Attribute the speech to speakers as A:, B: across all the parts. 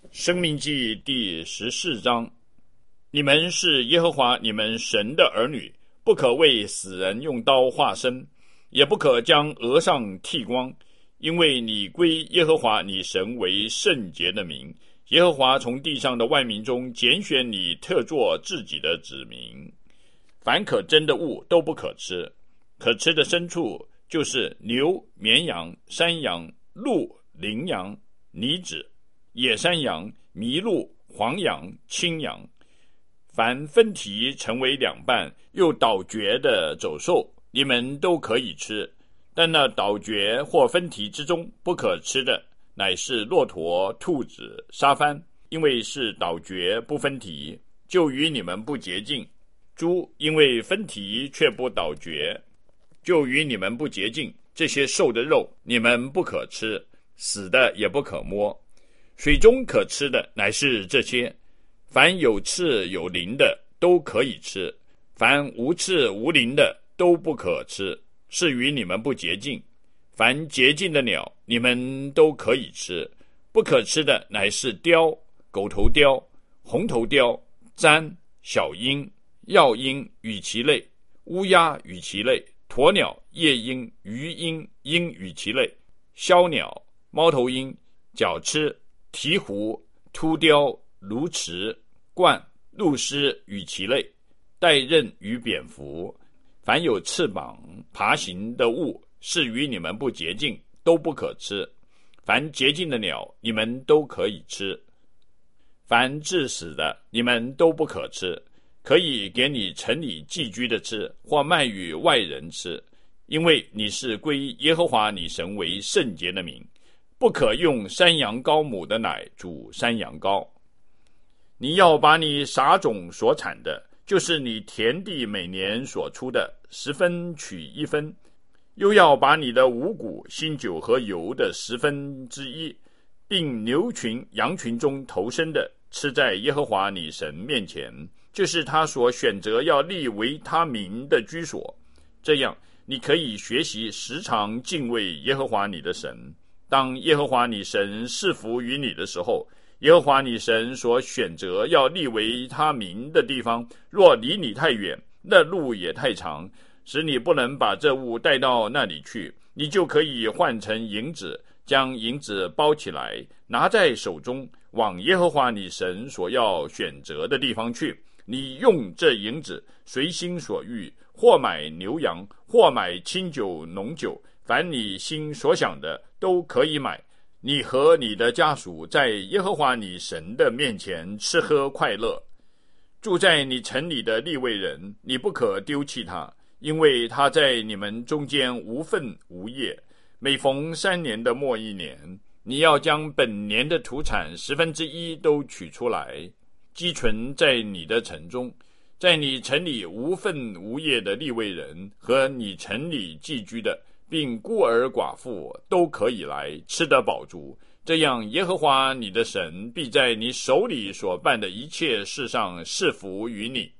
A: 申命记第14章，你们是耶和华你们神的儿女，不可为死人用刀划身，也不可将额上剃光，因为你归耶和华你神为圣洁的名。耶和华从地上的万民中拣选你，特作自己的子民。凡可憎的物都不可吃，可吃的牲畜就是牛、绵羊、山羊、鹿、羚羊、鹑子、野山羊、麋鹿、黄羊、青羊。凡分蹄成为两半又倒嚼的走兽，你们都可以吃，但那倒嚼或分蹄之中不可吃的，乃是骆驼、兔子、沙番，因为是倒嚼不分蹄，就与你们不洁净。猪因为分蹄却不倒嚼，就与你们不洁净。这些兽的肉你们不可吃，死的也不可摸。水中可吃的乃是这些，凡有翅有鳞的都可以吃，凡无翅无鳞的都不可吃，是与你们不洁净。凡洁净的鸟你们都可以吃，不可吃的乃是雕、狗头雕、红头雕、簪、小鹰、药鹰与其类，乌鸦与其类，鸵鸟、夜鹰、鱼鹰、鹰与其类，枭鸟、猫头鹰、角鸱、鹈鹕、秃雕、鸬鹚、鹳、鹭鸶与其类，带刃与蝙蝠。凡有翅膀爬行的物，是与你们不洁净，都不可吃。凡洁净的鸟你们都可以吃，凡致死的你们都不可吃，可以给你城里寄居的吃，或卖与外人吃，因为你是归耶和华你神为圣洁的名。不可用山羊羔母的奶煮山羊羔。你要把你撒种所产的，就是你田地每年所出的10分取1分，又要把你的五谷、新酒和油的1/10，并牛群、羊群中头生的，吃在耶和华你神面前，就是他所选择要立为他名的居所。这样你可以学习时常敬畏耶和华你的神。当耶和华你神赐福于你的时候，耶和华你神所选择要立为他名的地方，若离你太远，那路也太长，使你不能把这物带到那里去，你就可以换成银子，将银子包起来，拿在手中，往耶和华你神所要选择的地方去。你用这银子随心所欲，或买牛羊，或买清酒浓酒，凡你心所想的都可以买。你和你的家属在耶和华你神的面前吃喝快乐。住在你城里的利未人，你不可丢弃他，因为他在你们中间无分无业。每逢3年的末1年，你要将本年的土产1/10都取出来，积存在你的城中。在你城里无分无业的利未人和你城里寄居的，并孤儿寡妇都可以来，吃得饱足。这样耶和华你的神必在你手里所办的一切事上赐福于你。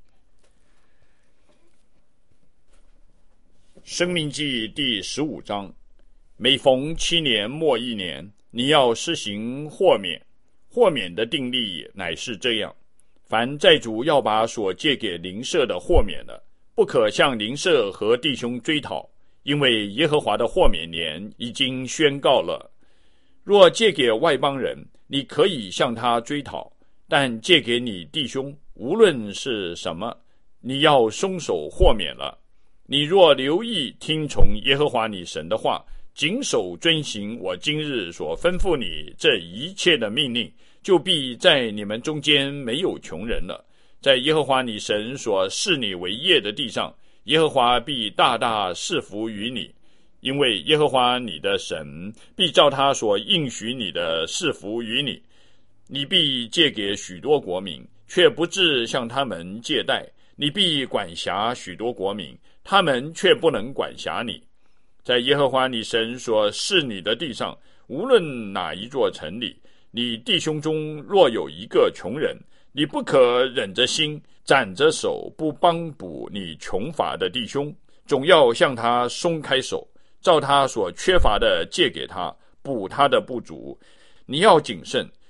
A: 申命记第15章，每逢7年末1年，你要施行豁免。豁免的定例乃是这样：凡债主要把所借给邻舍的豁免了，不可向邻舍和弟兄追讨，因为耶和华的豁免年已经宣告了。若借给外邦人，你可以向他追讨，但借给你弟兄，无论是什么，你要松手豁免了。你若留意听从耶和华你神的话，谨守遵行我今日所吩咐你这一切的命令，就必在你们中间没有穷人了。在耶和华你神所视你为业的地上，耶和华必大大赐福于你，因为耶和华你的神必照他所应许你的赐福于你。你必借给许多国民，却不致向他们借贷；你必管辖许多国民，他们却不能管辖你。在耶和华你神所示你的地上，无论哪一座城里，你弟兄中若有一个穷人，你不可忍着心，攒着手，不帮补你穷乏的弟兄，总要向他松开手，照他所缺乏的借给他，补他的不足。你要谨慎，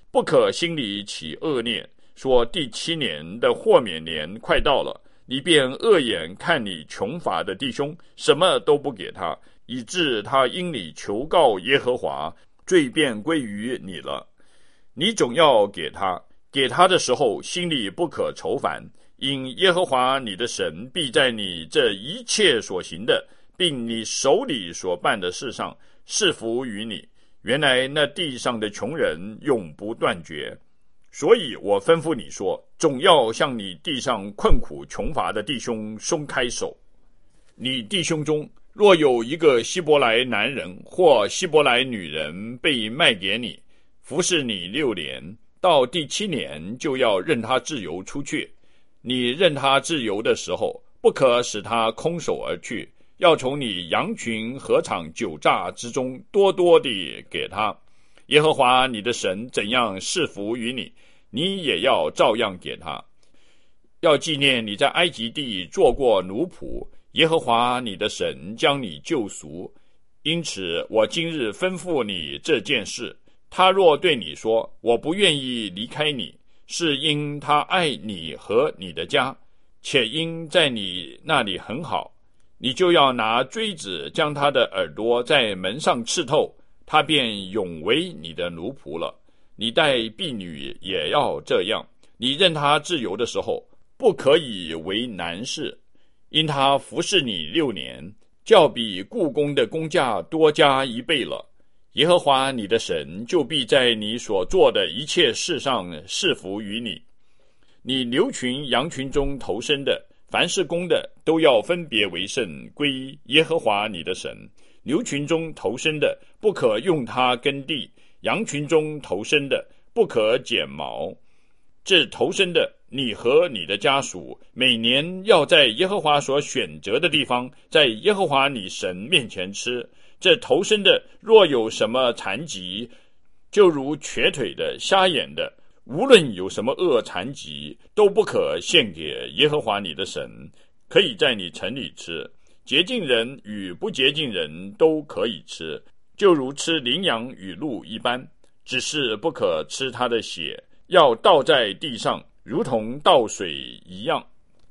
A: 不可心里起恶念，说第7年的豁免年快到了，你便恶眼看你穷乏的弟兄，什么都不给他，以致他因你求告耶和华，罪便归于你了。你总要给他，给他的时候心里不可愁烦，因耶和华你的神必在你这一切所行的，并你手里所办的事上赐福于你。原来那地上的穷人永不断绝，所以我吩咐你说，总要向你地上困苦穷乏的弟兄松开手。你弟兄中若有一个希伯来男人或希伯来女人被卖给你，服侍你6年，到第7年就要任他自由出去。你任他自由的时候，不可使他空手而去，要从你羊群禾场酒榨之中多多地给他。耶和华你的神怎样赐福于你，你也要照样给他。要纪念你在埃及地做过奴仆，耶和华你的神将你救赎。因此我今日吩咐你这件事，他若对你说，我不愿意离开你，是因他爱你和你的家，且因在你那里很好，你就要拿锥子将他的耳朵在门上刺透，他便永为你的奴仆了。你待婢女也要这样，你任他自由的时候，不可以为难事，因他服侍你6年，较比雇工的工价多加1倍了。耶和华你的神就必在你所做的一切事上赐福于你。你牛群羊群中头生的，凡是公的，都要分别为圣，归耶和华你的神。牛群中头生的，不可用它耕地；羊群中头生的，不可剪毛。这头生的，你和你的家属每年要在耶和华所选择的地方，在耶和华你神面前吃。这头生的若有什么残疾，就如瘸腿的、瞎眼的，无论有什么恶残疾，都不可献给耶和华你的神，可以在你城里吃。洁净人与不洁净人都可以吃，就如吃羚羊与鹿一般，只是不可吃它的血，要倒在地上，如同倒水一样。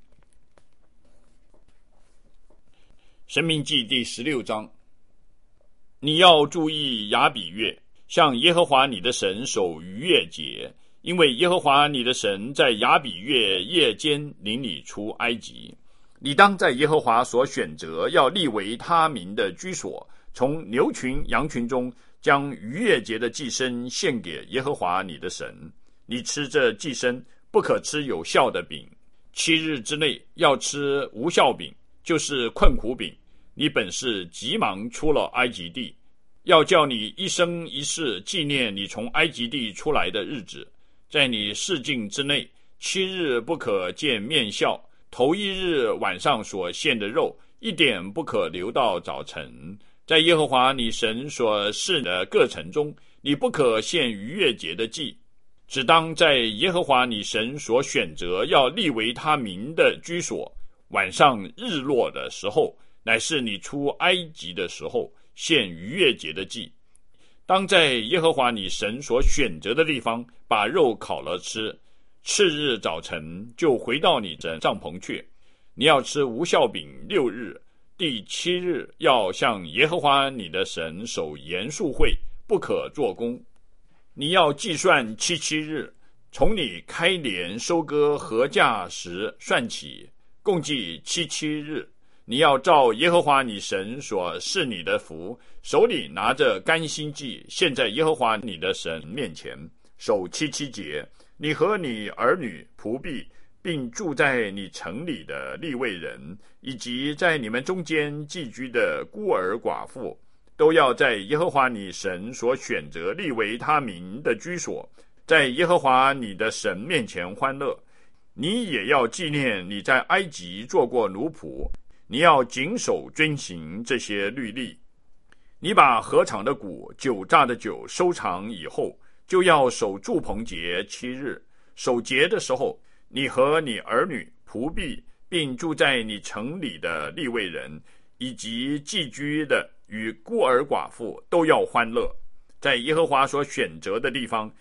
A: 申命记第16章。你要注意亚比月，向耶和华你的神守逾越节，因为耶和华你的神在亚比月夜间领你出埃及。你当在耶和华所选择要立为他民的居所，从牛群羊群中将逾越节的祭牲献给耶和华你的神。你吃这祭牲，不可吃有酵的饼。7日之内要吃无酵饼，就是困苦饼。你本是急忙出了埃及地，要叫你一生一世纪念你从埃及地出来的日子。在你世境之内，7日不可见面笑，头1日晚上所献的肉，一点不可留到早晨。在耶和华你神所示的各城中，你不可献逾越节的祭，只当在耶和华你神所选择要立为他民的居所，晚上日落的时候，乃是你出埃及的时候，献逾越节的祭。当在耶和华你神所选择的地方，把肉烤了吃。次日早晨就回到你的帐篷去。你要吃无酵饼6日，第7日要向耶和华你的神守严肃会，不可做工。你要计算7日，从你开镰收割禾稼时算起，共计7日。你要照耶和华你神所赐你的福，手里拿着甘心祭，献在耶和华你的神面前，守7节。你和你儿女仆婢，并住在你城里的利未人，以及在你们中间寄居的孤儿寡妇，都要在耶和华你神所选择立为他民的居所，在耶和华你的神面前欢乐。你也要纪念你在埃及做过奴仆，你要谨守遵行这些律例。你把禾场的谷、酒榨的酒收藏以后，就要守住棚节7日。守节的时候，你和你儿女仆婢，并住在你城里的利未人，以及寄居的与孤儿寡妇，都要欢乐。在耶和华所选择的地方，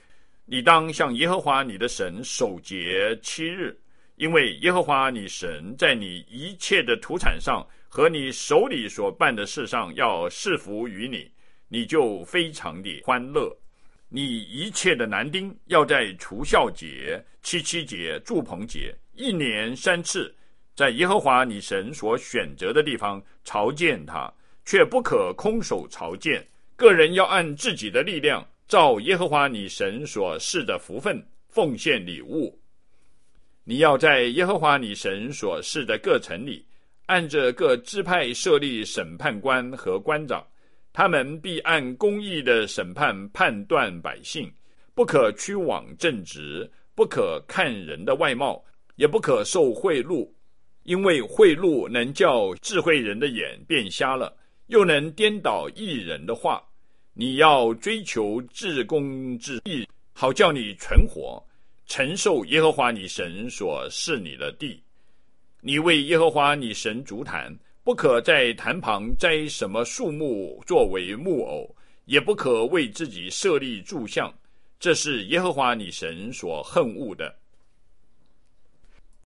A: 你当向耶和华你的神守节7日，因为耶和华你神在你一切的土产上和你手里所办的事上要赐福于你，你就非常的欢乐。你一切的男丁要在除酵节、七七节、住棚节1年3次，在耶和华你神所选择的地方朝见他，却不可空手朝见。个人要按自己的力量，照耶和华你神所赐的福分奉献礼物。你要在耶和华你神所赐的各城里，按着各支派设立审判官和官长，他们必按公义的审判断百姓，不可屈枉正直，不可看人的外貌，也不可受贿赂，因为贿赂能叫智慧人的眼变瞎了，又能颠倒义人的话。你要追求至公至义，好叫你存活，承受耶和华你神所赐你的地。你为耶和华你神筑坛，不可在坛旁栽什么树木作为木偶，也不可为自己设立柱像，这是耶和华你神所恨恶的。